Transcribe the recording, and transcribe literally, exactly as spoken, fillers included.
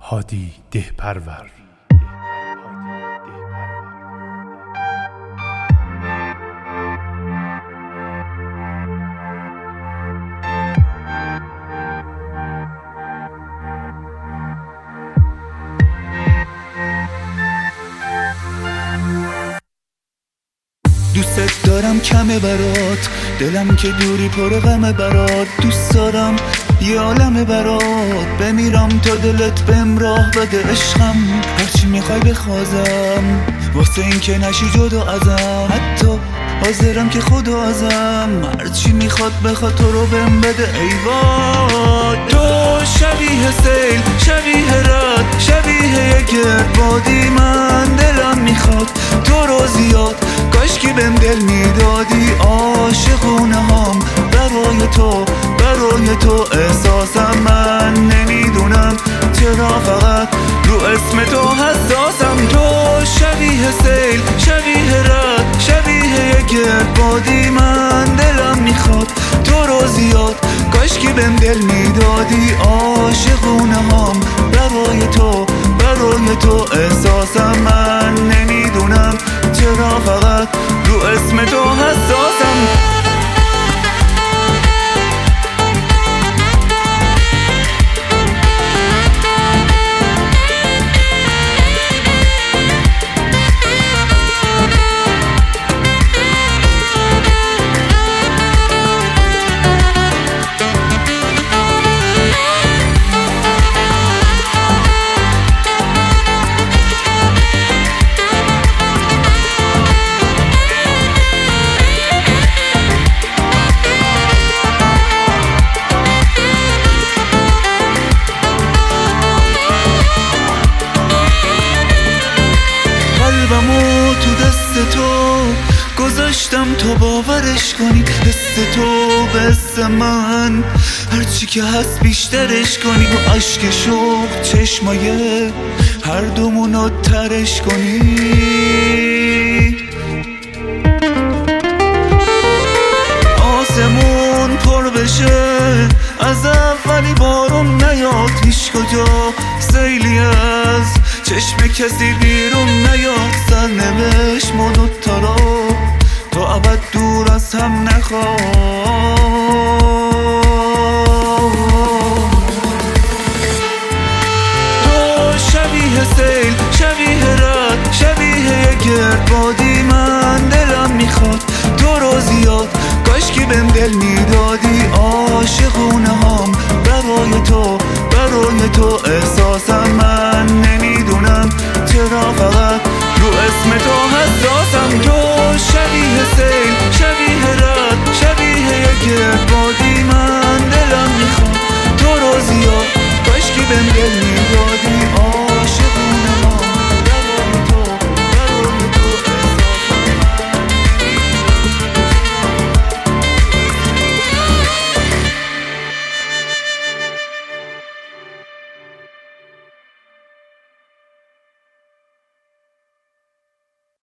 هادی دهپرور. دوست دارم کمه برات، دلم که دوری پر غمه برات. دوست دارم یه عالمه برات، بمیرم تا دلت بهم راه بده عشقم. هرچی میخوای بخوازم واسه این که نشی جدا ازم، حتی حاضرم که خدا ازم. هرچی میخواد بخواد تو رو بهم بده ای وای. تو شبیه سیل، شبیه رد، شبیه یه گردبادی. من دلم میخواد تو رو زیاد، کاشکی بهم دل میدادی. عاشقونه هم برای تو، برای تو احساسم. من نمیدونم چرا فقط رو اسم تو حساسم. تو شبیه سیل، شبیه رد، شبیه یه گردبادی. من دلم میخواد تو رو زیاد، کاشکی بهم دل میدادی. عاشقونه هم برای تو، برای تو احساسم. من نمیدونم چرا فقط رو اسم تو حساسم. قلبمو تو دست تو گذاشتم تا باورش کنی. حس تو به حس من، هرچی که هست بیشترش کنی. با عشق شوق چشمای هر دومونو ترش کنی. آسمون پر بشه از اولی بارون نیاد، هیچ کجا سیلی از چشم کسی بیرون نیاد. سرنوشت ما دوتا رو تو ابد دور از هم نخواه. تو شبیه سیل، شبیه رد، شبیه یه گردبادی. من دلم میخواد تو رو زیاد، کاشکی بهم دل میدادی. عاشقونه هم برای تو، برای تو احساس.